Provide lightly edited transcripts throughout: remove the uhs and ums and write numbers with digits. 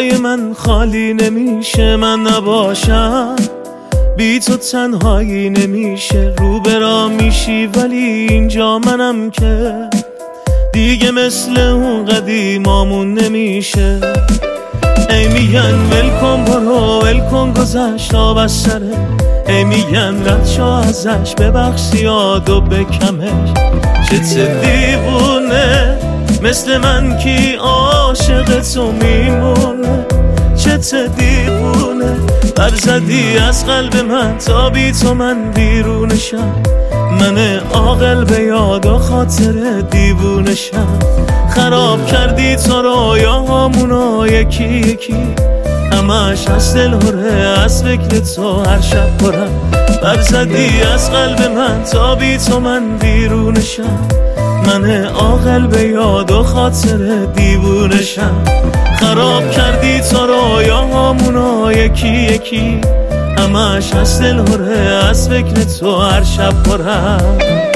جای من خالی نمیشه، من نباشم بی تو تنهایی نمیشه. رو برام میشی ولی اینجا منم که دیگه مثل اون قدیمامون نمیشه. ای میگن ولکن برو ولکن گذشت آب از سره، ای میگن رد شو ازش ببخش یادو بکمش. چه دیوونه مثل من کی عاشق تو میمونه، چه دیوونه بر زدی از قلب من تا بی تو من بیرونشم. من عاقل به یاد و خاطر دیوونشم. خراب کردی تو رویاهامونو یکی یکی، همش از دل هره از فکر تو هر شب پرم. بر زدی از قلب من تا بی تو من بیرونشم. من عاقل به یاد و خاطر دیوونشم. خراب کردی تو رویاهامونو یکی یکی، همش از دل هره از فکر تو هر شب پرم.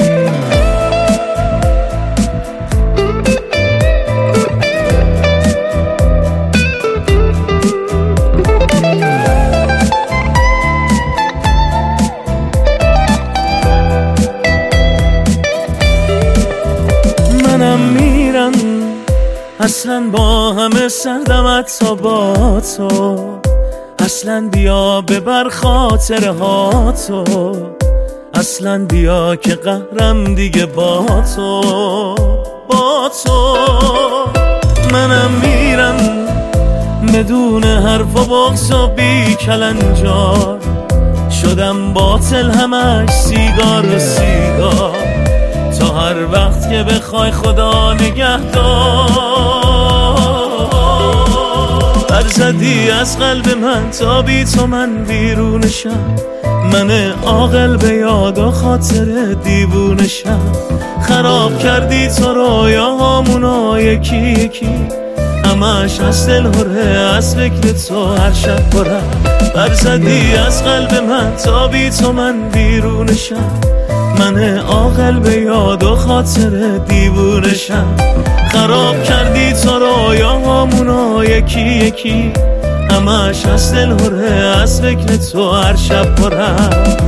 منم میرم اصلا با همه سردم حتی با تو، اصلا بیا ببر خاطره ها تو، اصلا بیا که قهرم دیگه با تو با تو. منم میرم بدون حرف و بغض و بی کلنجار، شدم باطل همش سیگار و سیگار. تا هر وقت که بخوای خدا نگهدار، بر زدی از قلب من تا بی تو من بیرونشم. من عاقل به یاد و خاطر دیوونشم. خراب کردی تو رویاهامونو یکی یکی، همش از دل هره از فکر تو هر شب پرم. بر زدی از قلب من تا بی تو من بیرونشم. من عاقل به یاد و خاطر دیوونشم. خراب کردی تو رویاهامونو یکی یکی، همش از دل هره از فکر تو هر شب پرم.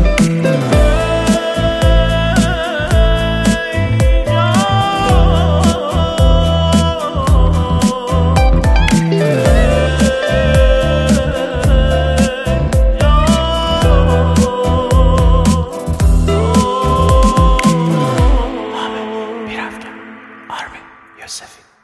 Armin Yosef'i